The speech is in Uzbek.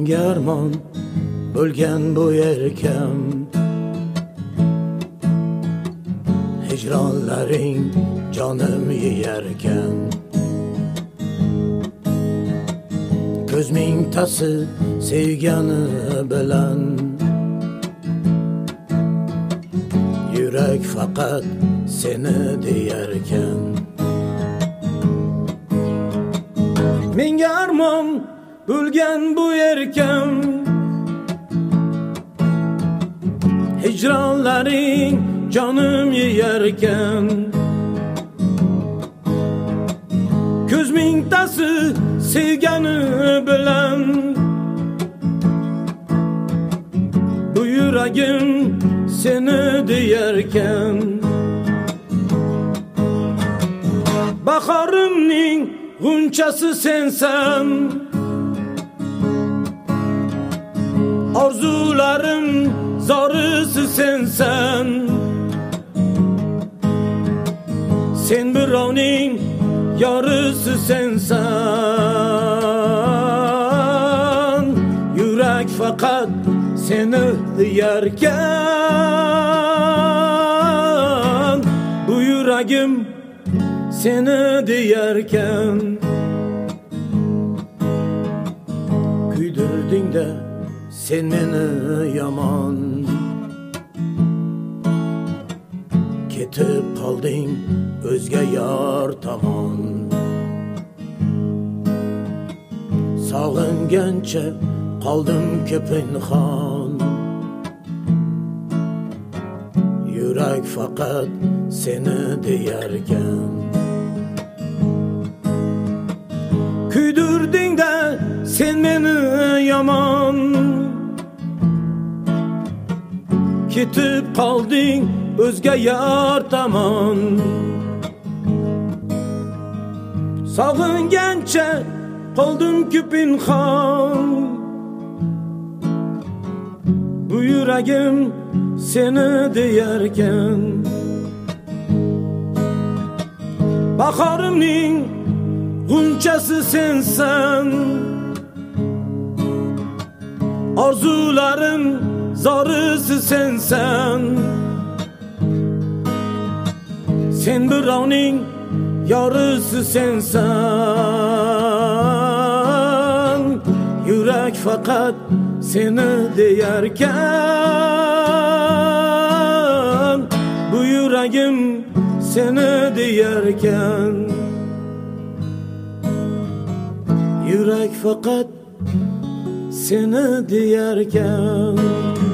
menga armon bo'lgan bu erkam, hijronlaring jonim yeyarkan. Ko'z mingtasi sevgani bilan, yurak faqat seni deyarkan. Menga armon bo'lgan bu erkam, hijronlaring jonim yeyarkan. Ko'z mingtasi sevgani bilan, bu yuragim seni deyarkan. Bahorimning g'unchasi sensan, orzularim zorisi sensan. Sen birovning yorisi sensan, yurak faqat seni deyarkan. Bu yuragim seni deyarkan. Kuydirding de sen meni yomon, ketib qolding o'zga yor tomon. Sog'ingancha qoldim pinhon, yurak faqat seni deyarkan. Kuydirding de sen meni yomon, ketib qolding o'zga yor tomon. Sog'ingancha qoldim pinhon, bu yuragim seni deyarkan. Bahorimning g'unchasi sensan, orzularim zorisi sensan. Sen birovning yorisi sensan, yurak faqat seni deyarkan. Bu yuragim seni deyarkan. Yurak faqat seni deyarkan.